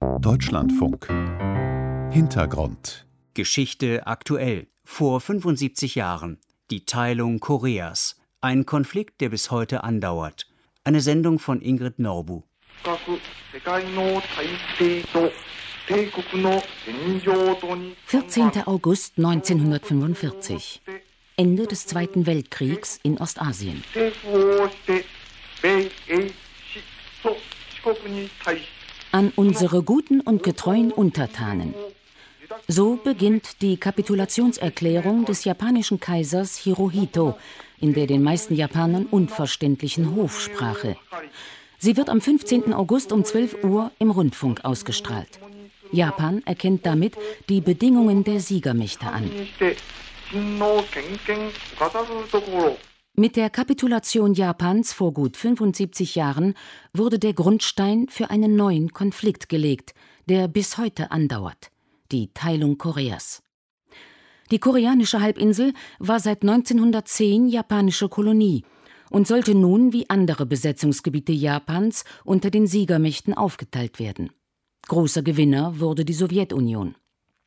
Deutschlandfunk. Hintergrund. Geschichte aktuell. Vor 75 Jahren. Die Teilung Koreas. Ein Konflikt, der bis heute andauert. Eine Sendung von Ingrid Norbu. 14. August 1945. Ende des Zweiten Weltkriegs in Ostasien. An unsere guten und getreuen Untertanen. So beginnt die Kapitulationserklärung des japanischen Kaisers Hirohito in der den meisten Japanern unverständlichen Hofsprache. Sie wird am 15. August um 12 Uhr im Rundfunk ausgestrahlt. Japan erkennt damit die Bedingungen der Siegermächte an. Mit der Kapitulation Japans vor gut 75 Jahren wurde der Grundstein für einen neuen Konflikt gelegt, der bis heute andauert: die Teilung Koreas. Die koreanische Halbinsel war seit 1910 japanische Kolonie und sollte nun wie andere Besetzungsgebiete Japans unter den Siegermächten aufgeteilt werden. Großer Gewinner wurde die Sowjetunion.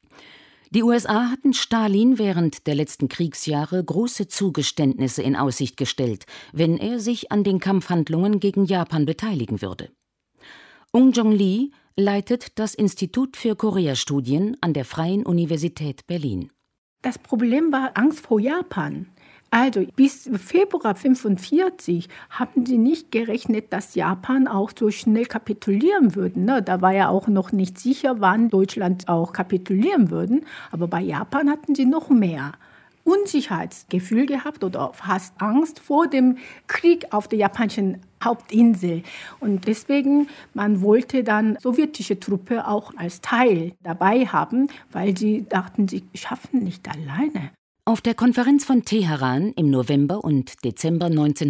Die USA hatten Stalin während der letzten Kriegsjahre große Zugeständnisse in Aussicht gestellt, wenn er sich an den Kampfhandlungen gegen Japan beteiligen würde. Ung Jong-lee leitet das Institut für Koreastudien an der Freien Universität Berlin. Das Problem war Angst vor Japan. Also bis Februar 1945 haben sie nicht gerechnet, dass Japan auch so schnell kapitulieren würde. Da war ja auch noch nicht sicher, wann Deutschland auch kapitulieren würde. Aber bei Japan hatten sie noch mehr Unsicherheitsgefühl gehabt oder fast Angst vor dem Krieg auf der japanischen Hauptinsel. Und deswegen, man wollte dann sowjetische Truppen auch als Teil dabei haben, weil sie dachten, sie schaffen nicht alleine. Auf der Konferenz von Teheran im November und Dezember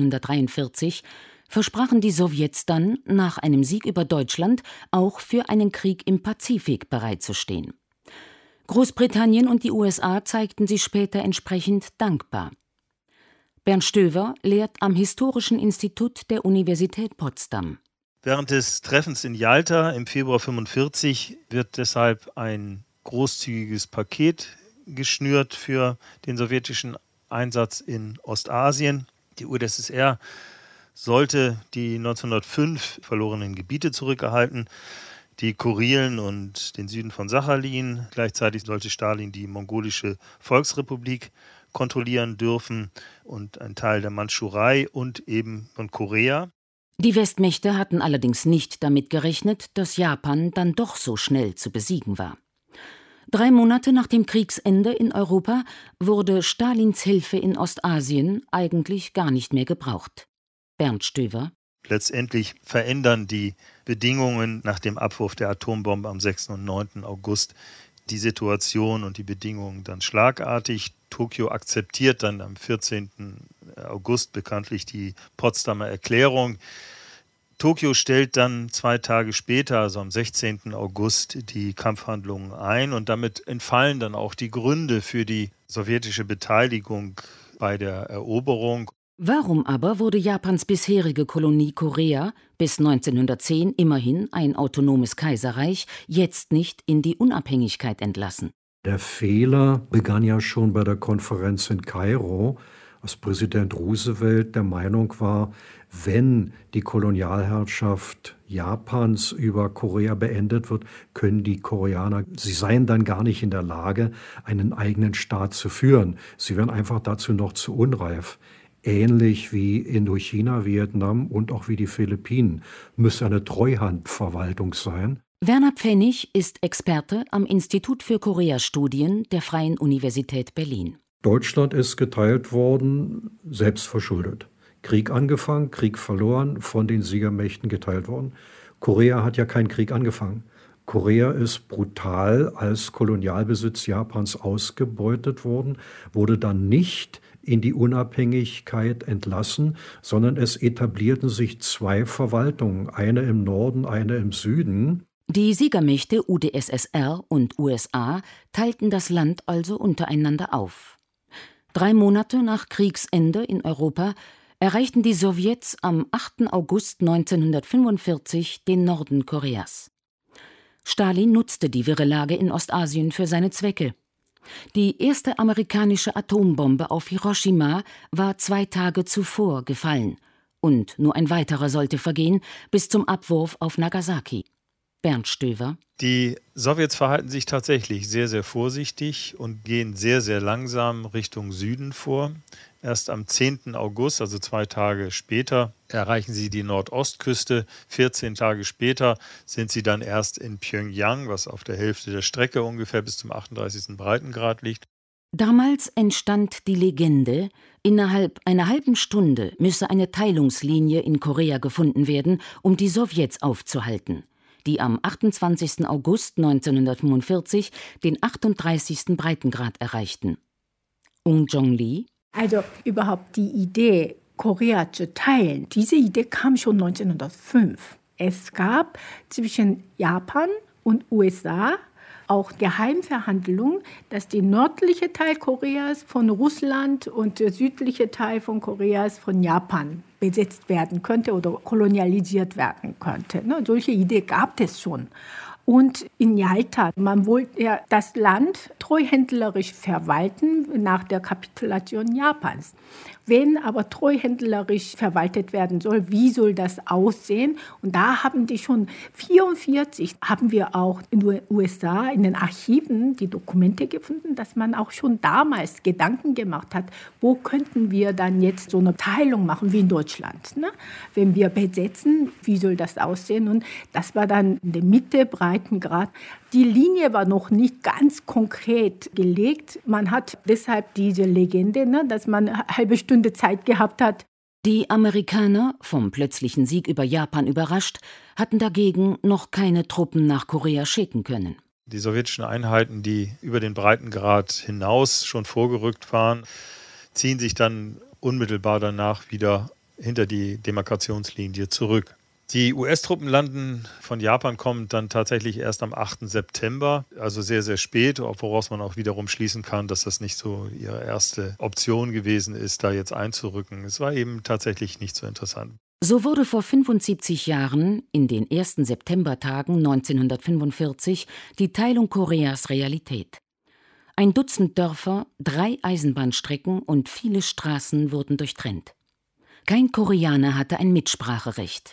1943 versprachen die Sowjets dann, nach einem Sieg über Deutschland auch für einen Krieg im Pazifik bereitzustehen. Großbritannien und die USA zeigten sich später entsprechend dankbar. Bernd Stöver lehrt am Historischen Institut der Universität Potsdam. Während des Treffens in Jalta im Februar 1945 wird deshalb ein großzügiges Paket geschnürt für den sowjetischen Einsatz in Ostasien. Die UdSSR sollte die 1905 verlorenen Gebiete zurückerhalten, die Kurilen und den Süden von Sachalin. Gleichzeitig sollte Stalin die mongolische Volksrepublik kontrollieren dürfen und einen Teil der Mandschurei und eben von Korea. Die Westmächte hatten allerdings nicht damit gerechnet, dass Japan dann doch so schnell zu besiegen war. 3 Monate nach dem Kriegsende in Europa wurde Stalins Hilfe in Ostasien eigentlich gar nicht mehr gebraucht. Bernd Stöver. Letztendlich verändern die Bedingungen nach dem Abwurf der Atombombe am 6. und 9. August die Situation und die Bedingungen dann schlagartig. Tokio akzeptiert dann am 14. August bekanntlich die Potsdamer Erklärung. Tokio stellt dann 2 Tage später, also am 16. August, die Kampfhandlungen ein und damit entfallen dann auch die Gründe für die sowjetische Beteiligung bei der Eroberung. Warum aber wurde Japans bisherige Kolonie Korea bis 1910 immerhin ein autonomes Kaiserreich jetzt nicht in die Unabhängigkeit entlassen? Der Fehler begann ja schon bei der Konferenz in Kairo, als Präsident Roosevelt der Meinung war, wenn die Kolonialherrschaft Japans über Korea beendet wird, können die Koreaner, sie seien dann gar nicht in der Lage, einen eigenen Staat zu führen. Sie wären einfach dazu noch zu unreif. Ähnlich wie Indochina, Vietnam und auch wie die Philippinen müsse eine Treuhandverwaltung sein. Werner Pfennig ist Experte am Institut für Koreastudien der Freien Universität Berlin. Deutschland ist geteilt worden, selbstverschuldet. Krieg angefangen, Krieg verloren, von den Siegermächten geteilt worden. Korea hat ja keinen Krieg angefangen. Korea ist brutal als Kolonialbesitz Japans ausgebeutet worden, wurde dann nicht in die Unabhängigkeit entlassen, sondern es etablierten sich 2 Verwaltungen, eine im Norden, eine im Süden. Die Siegermächte UdSSR und USA teilten das Land also untereinander auf. 3 Monate nach Kriegsende in Europa erreichten die Sowjets am 8. August 1945 den Norden Koreas. Stalin nutzte die wirre Lage in Ostasien für seine Zwecke. Die erste amerikanische Atombombe auf Hiroshima war 2 Tage zuvor gefallen. Und nur ein weiterer sollte vergehen bis zum Abwurf auf Nagasaki. Bernd Stöver. Die Sowjets verhalten sich tatsächlich sehr, sehr vorsichtig und gehen sehr, sehr langsam Richtung Süden vor. Erst am 10. August, also 2 Tage später, erreichen sie die Nordostküste. 14 Tage später sind sie dann erst in Pjöngjang, was auf der Hälfte der Strecke ungefähr bis zum 38. Breitengrad liegt. Damals entstand die Legende, innerhalb einer halben Stunde müsse eine Teilungslinie in Korea gefunden werden, um die Sowjets aufzuhalten, die am 28. August 1945 den 38. Breitengrad erreichten. Ung Jong-lee. Also überhaupt die Idee, Korea zu teilen, diese Idee kam schon 1905. Es gab zwischen Japan und USA auch Geheimverhandlungen, dass der nördliche Teil Koreas von Russland und der südliche Teil von Koreas von Japan besetzt werden könnte oder kolonialisiert werden könnte. Solche Idee gab es schon. Und in Jalta, man wollte ja das Land treuhändlerisch verwalten nach der Kapitulation Japans. Wenn aber treuhändlerisch verwaltet werden soll, wie soll das aussehen? Und da haben die schon 1944, haben wir auch in den USA in den Archiven die Dokumente gefunden, dass man auch schon damals Gedanken gemacht hat, wo könnten wir dann jetzt so eine Teilung machen wie in Deutschland. Ne? Wenn wir besetzen, wie soll das aussehen? Und das war dann in der Mitte, Breitengrad. Die Linie war noch nicht ganz konkret gelegt. Man hat deshalb diese Legende, dass man eine halbe Stunde Zeit gehabt hat. Die Amerikaner, vom plötzlichen Sieg über Japan überrascht, hatten dagegen noch keine Truppen nach Korea schicken können. Die sowjetischen Einheiten, die über den Breitengrad hinaus schon vorgerückt waren, ziehen sich dann unmittelbar danach wieder hinter die Demarkationslinie zurück. Die US-Truppen landen von Japan kommen dann tatsächlich erst am 8. September, also sehr, sehr spät, woraus man auch wiederum schließen kann, dass das nicht so ihre erste Option gewesen ist, da jetzt einzurücken. Es war eben tatsächlich nicht so interessant. So wurde vor 75 Jahren, in den ersten Septembertagen 1945, die Teilung Koreas Realität. 1 Dutzend Dörfer, 3 Eisenbahnstrecken und viele Straßen wurden durchtrennt. Kein Koreaner hatte ein Mitspracherecht.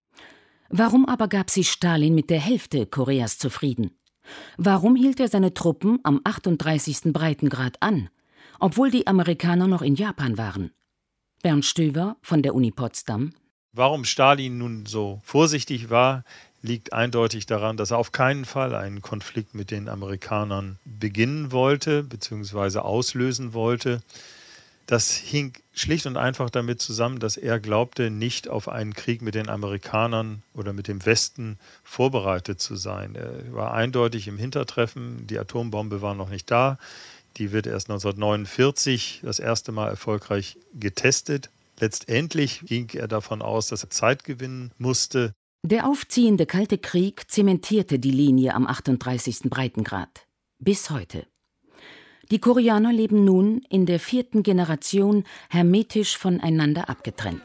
Warum aber gab sich Stalin mit der Hälfte Koreas zufrieden? Warum hielt er seine Truppen am 38. Breitengrad an, obwohl die Amerikaner noch in Japan waren? Bernd Stöver von der Uni Potsdam. Warum Stalin nun so vorsichtig war, liegt eindeutig daran, dass er auf keinen Fall einen Konflikt mit den Amerikanern beginnen wollte bzw. auslösen wollte. Das hing schlicht und einfach damit zusammen, dass er glaubte, nicht auf einen Krieg mit den Amerikanern oder mit dem Westen vorbereitet zu sein. Er war eindeutig im Hintertreffen, die Atombombe war noch nicht da. Die wird erst 1949 das erste Mal erfolgreich getestet. Letztendlich ging er davon aus, dass er Zeit gewinnen musste. Der aufziehende Kalte Krieg zementierte die Linie am 38. Breitengrad. Bis heute. Die Koreaner leben nun in der 4. Generation hermetisch voneinander abgetrennt.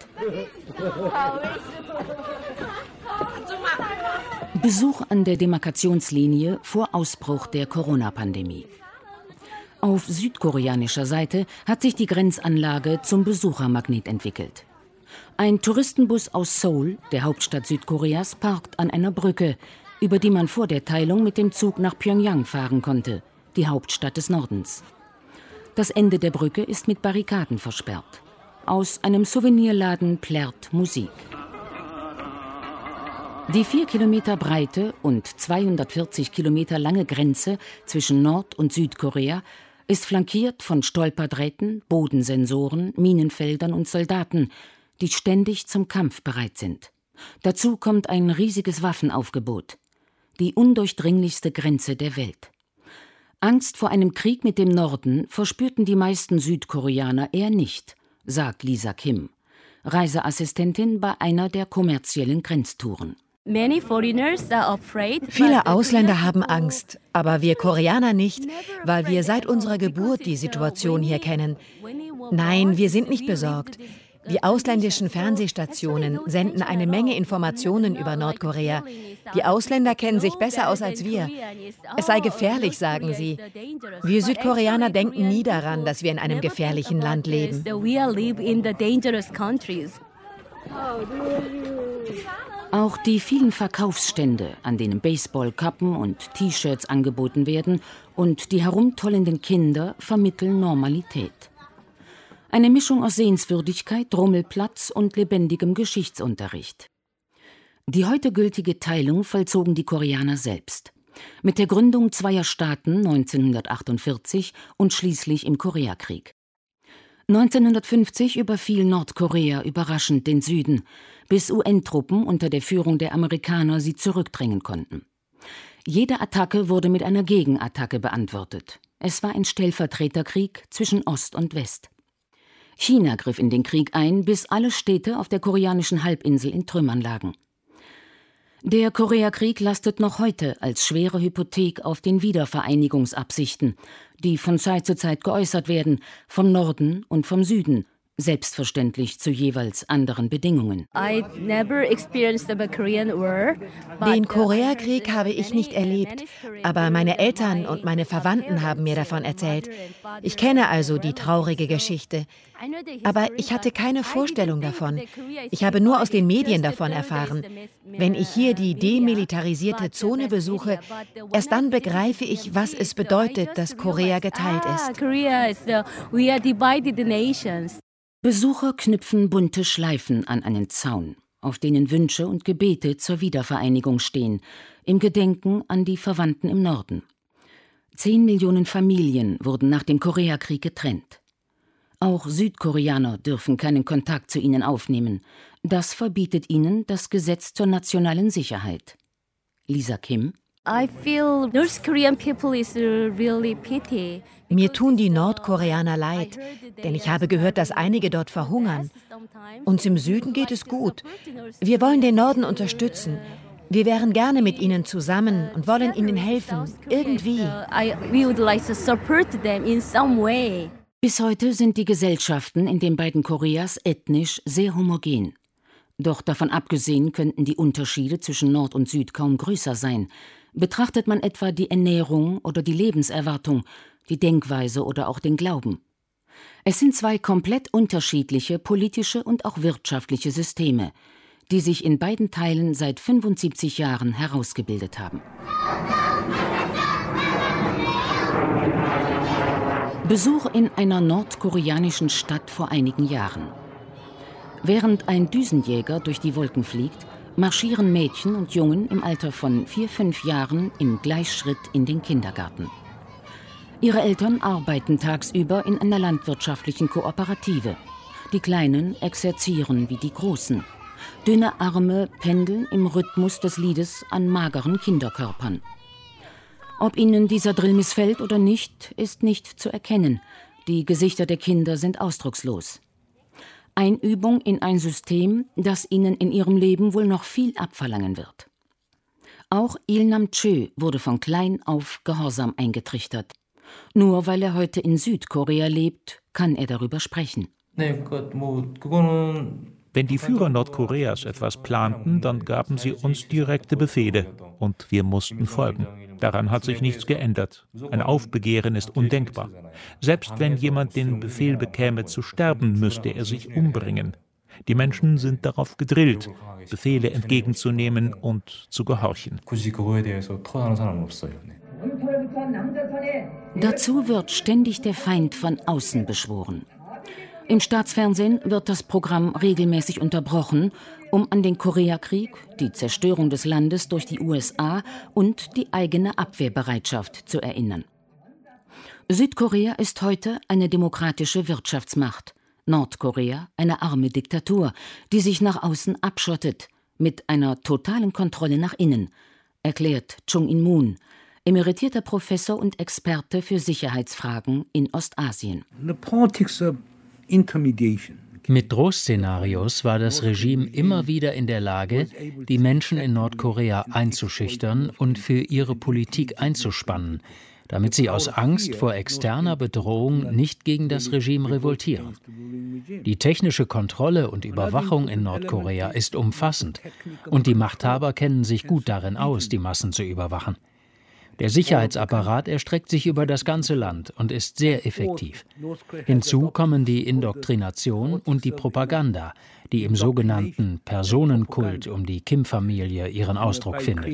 Besuch an der Demarkationslinie vor Ausbruch der Corona-Pandemie. Auf südkoreanischer Seite hat sich die Grenzanlage zum Besuchermagnet entwickelt. Ein Touristenbus aus Seoul, der Hauptstadt Südkoreas, parkt an einer Brücke, über die man vor der Teilung mit dem Zug nach Pjöngjang fahren konnte, die Hauptstadt des Nordens. Das Ende der Brücke ist mit Barrikaden versperrt. Aus einem Souvenirladen plärrt Musik. Die 4 Kilometer breite und 240 Kilometer lange Grenze zwischen Nord- und Südkorea ist flankiert von Stolperdrähten, Bodensensoren, Minenfeldern und Soldaten, die ständig zum Kampf bereit sind. Dazu kommt ein riesiges Waffenaufgebot. Die undurchdringlichste Grenze der Welt. Angst vor einem Krieg mit dem Norden verspürten die meisten Südkoreaner eher nicht, sagt Lisa Kim, Reiseassistentin bei einer der kommerziellen Grenztouren. Viele Ausländer haben Angst, aber wir Koreaner nicht, weil wir seit unserer Geburt die Situation hier kennen. Nein, wir sind nicht besorgt. Die ausländischen Fernsehstationen senden eine Menge Informationen über Nordkorea. Die Ausländer kennen sich besser aus als wir. Es sei gefährlich, sagen sie. Wir Südkoreaner denken nie daran, dass wir in einem gefährlichen Land leben. Auch die vielen Verkaufsstände, an denen Baseballkappen und T-Shirts angeboten werden, und die herumtollenden Kinder vermitteln Normalität. Eine Mischung aus Sehenswürdigkeit, Rummelplatz und lebendigem Geschichtsunterricht. Die heute gültige Teilung vollzogen die Koreaner selbst. Mit der Gründung zweier Staaten 1948 und schließlich im Koreakrieg. 1950 überfiel Nordkorea überraschend den Süden, bis UN-Truppen unter der Führung der Amerikaner sie zurückdrängen konnten. Jede Attacke wurde mit einer Gegenattacke beantwortet. Es war ein Stellvertreterkrieg zwischen Ost und West. China griff in den Krieg ein, bis alle Städte auf der koreanischen Halbinsel in Trümmern lagen. Der Koreakrieg lastet noch heute als schwere Hypothek auf den Wiedervereinigungsabsichten, die von Zeit zu Zeit geäußert werden, vom Norden und vom Süden, selbstverständlich zu jeweils anderen Bedingungen. Den Koreakrieg habe ich nicht erlebt, aber meine Eltern und meine Verwandten haben mir davon erzählt. Ich kenne also die traurige Geschichte, aber ich hatte keine Vorstellung davon. Ich habe nur aus den Medien davon erfahren. Wenn ich hier die demilitarisierte Zone besuche, erst dann begreife ich, was es bedeutet, dass Korea geteilt ist. Besucher knüpfen bunte Schleifen an einen Zaun, auf denen Wünsche und Gebete zur Wiedervereinigung stehen, im Gedenken an die Verwandten im Norden. 10 Millionen Familien wurden nach dem Koreakrieg getrennt. Auch Südkoreaner dürfen keinen Kontakt zu ihnen aufnehmen. Das verbietet ihnen das Gesetz zur nationalen Sicherheit. Lisa Kim: Mir tun die Nordkoreaner leid, denn ich habe gehört, dass einige dort verhungern. Uns im Süden geht es gut. Wir wollen den Norden unterstützen. Wir wären gerne mit ihnen zusammen und wollen ihnen helfen, irgendwie. Bis heute sind die Gesellschaften in den beiden Koreas ethnisch sehr homogen. Doch davon abgesehen könnten die Unterschiede zwischen Nord und Süd kaum größer sein. Betrachtet man etwa die Ernährung oder die Lebenserwartung, die Denkweise oder auch den Glauben. Es sind zwei komplett unterschiedliche politische und auch wirtschaftliche Systeme, die sich in beiden Teilen seit 75 Jahren herausgebildet haben. Besuch in einer nordkoreanischen Stadt vor einigen Jahren. Während ein Düsenjäger durch die Wolken fliegt, marschieren Mädchen und Jungen im Alter von 4-5 Jahren im Gleichschritt in den Kindergarten. Ihre Eltern arbeiten tagsüber in einer landwirtschaftlichen Kooperative. Die Kleinen exerzieren wie die Großen. Dünne Arme pendeln im Rhythmus des Liedes an mageren Kinderkörpern. Ob ihnen dieser Drill missfällt oder nicht, ist nicht zu erkennen. Die Gesichter der Kinder sind ausdruckslos. Einübung in ein System, das ihnen in ihrem Leben wohl noch viel abverlangen wird. Auch Il-nam Chö wurde von klein auf Gehorsam eingetrichtert. Nur weil er heute in Südkorea lebt, kann er darüber sprechen. Wenn die Führer Nordkoreas etwas planten, dann gaben sie uns direkte Befehle und wir mussten folgen. Daran hat sich nichts geändert. Ein Aufbegehren ist undenkbar. Selbst wenn jemand den Befehl bekäme zu sterben, müsste er sich umbringen. Die Menschen sind darauf gedrillt, Befehle entgegenzunehmen und zu gehorchen. Dazu wird ständig der Feind von außen beschworen. Im Staatsfernsehen wird das Programm regelmäßig unterbrochen, um an den Koreakrieg, die Zerstörung des Landes durch die USA und die eigene Abwehrbereitschaft zu erinnern. Südkorea ist heute eine demokratische Wirtschaftsmacht, Nordkorea eine arme Diktatur, die sich nach außen abschottet, mit einer totalen Kontrolle nach innen, erklärt Chung In-moon, emeritierter Professor und Experte für Sicherheitsfragen in Ostasien. Mit Drohszenarios war das Regime immer wieder in der Lage, die Menschen in Nordkorea einzuschüchtern und für ihre Politik einzuspannen. damit sie aus Angst vor externer Bedrohung nicht gegen das Regime revoltieren. Die technische Kontrolle und Überwachung in Nordkorea ist umfassend und die Machthaber kennen sich gut darin aus, die Massen zu überwachen. Der Sicherheitsapparat erstreckt sich über das ganze Land und ist sehr effektiv. Hinzu kommen die Indoktrination und die Propaganda, die im sogenannten Personenkult um die Kim-Familie ihren Ausdruck findet.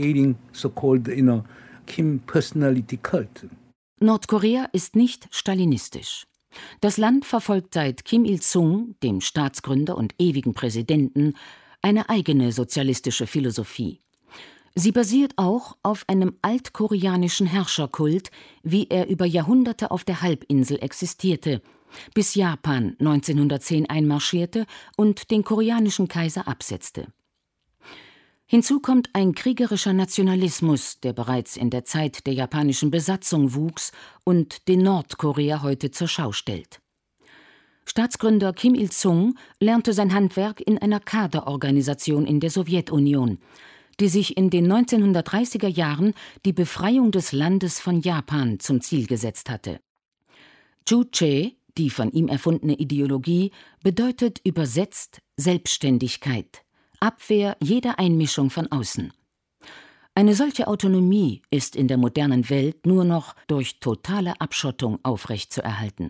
Nordkorea ist nicht stalinistisch. Das Land verfolgt seit Kim Il-sung, dem Staatsgründer und ewigen Präsidenten, eine eigene sozialistische Philosophie. Sie basiert auch auf einem altkoreanischen Herrscherkult, wie er über Jahrhunderte auf der Halbinsel existierte, bis Japan 1910 einmarschierte und den koreanischen Kaiser absetzte. Hinzu kommt ein kriegerischer Nationalismus, der bereits in der Zeit der japanischen Besatzung wuchs und den Nordkorea heute zur Schau stellt. Staatsgründer Kim Il-sung lernte sein Handwerk in einer Kaderorganisation in der Sowjetunion, die sich in den 1930er Jahren die Befreiung des Landes von Japan zum Ziel gesetzt hatte. Juche, die von ihm erfundene Ideologie, bedeutet übersetzt Selbstständigkeit, Abwehr jeder Einmischung von außen. Eine solche Autonomie ist in der modernen Welt nur noch durch totale Abschottung aufrechtzuerhalten.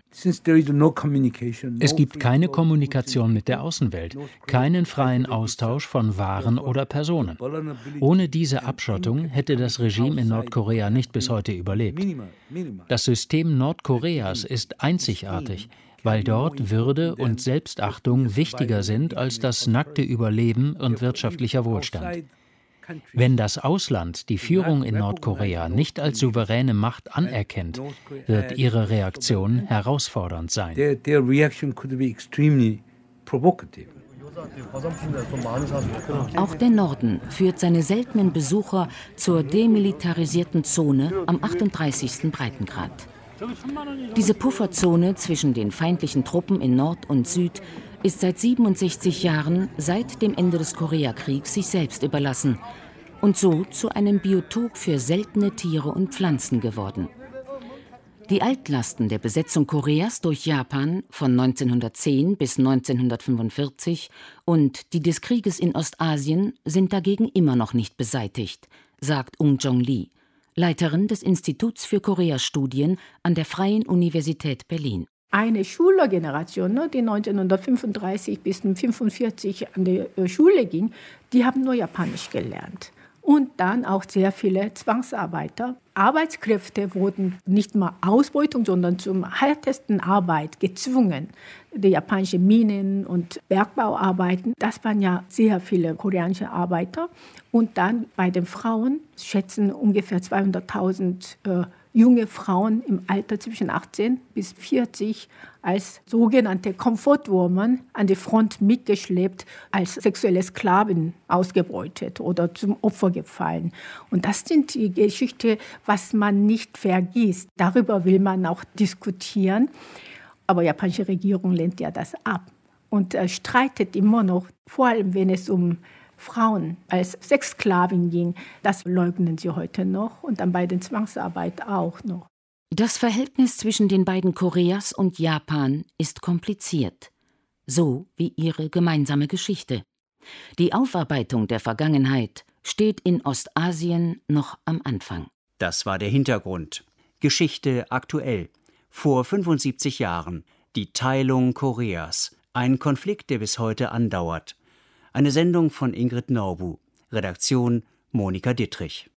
Es gibt keine Kommunikation mit der Außenwelt, keinen freien Austausch von Waren oder Personen. Ohne diese Abschottung hätte das Regime in Nordkorea nicht bis heute überlebt. Das System Nordkoreas ist einzigartig, weil dort Würde und Selbstachtung wichtiger sind als das nackte Überleben und wirtschaftlicher Wohlstand. Wenn das Ausland die Führung in Nordkorea nicht als souveräne Macht anerkennt, wird ihre Reaktion herausfordernd sein. Auch der Norden führt seine seltenen Besucher zur demilitarisierten Zone am 38. Breitengrad. Diese Pufferzone zwischen den feindlichen Truppen in Nord und Süd ist seit 67 Jahren, seit dem Ende des Koreakriegs, sich selbst überlassen und so zu einem Biotop für seltene Tiere und Pflanzen geworden. Die Altlasten der Besetzung Koreas durch Japan von 1910 bis 1945 und die des Krieges in Ostasien sind dagegen immer noch nicht beseitigt, sagt Ung Jong-lee, Leiterin des Instituts für Koreastudien an der Freien Universität Berlin. Eine Schülergeneration, die 1935 bis 1945 an die Schule ging, die haben nur Japanisch gelernt. Und dann auch sehr viele Zwangsarbeiter. Arbeitskräfte wurden nicht mal Ausbeutung, sondern zum härtesten Arbeit gezwungen. Die japanischen Minen- und Bergbauarbeiten, das waren ja sehr viele koreanische Arbeiter. Und dann bei den Frauen schätzen ungefähr 200.000 junge Frauen im Alter zwischen 18 bis 40 als sogenannte Comfort-Woman an die Front mitgeschleppt, als sexuelle Sklaven ausgebeutet oder zum Opfer gefallen. Und das sind die Geschichten, was man nicht vergisst. Darüber will man auch diskutieren. Aber die japanische Regierung lehnt ja das ab und streitet immer noch, vor allem wenn es um Frauen als Sexsklavin ging. Das leugnen sie heute noch und dann bei der Zwangsarbeit auch noch. Das Verhältnis zwischen den beiden Koreas und Japan ist kompliziert, so wie ihre gemeinsame Geschichte. Die Aufarbeitung der Vergangenheit steht in Ostasien noch am Anfang. Das war der Hintergrund. Geschichte aktuell. Vor 75 Jahren. Die Teilung Koreas. Ein Konflikt, der bis heute andauert. Eine Sendung von Ingrid Norbu. Redaktion Monika Dittrich.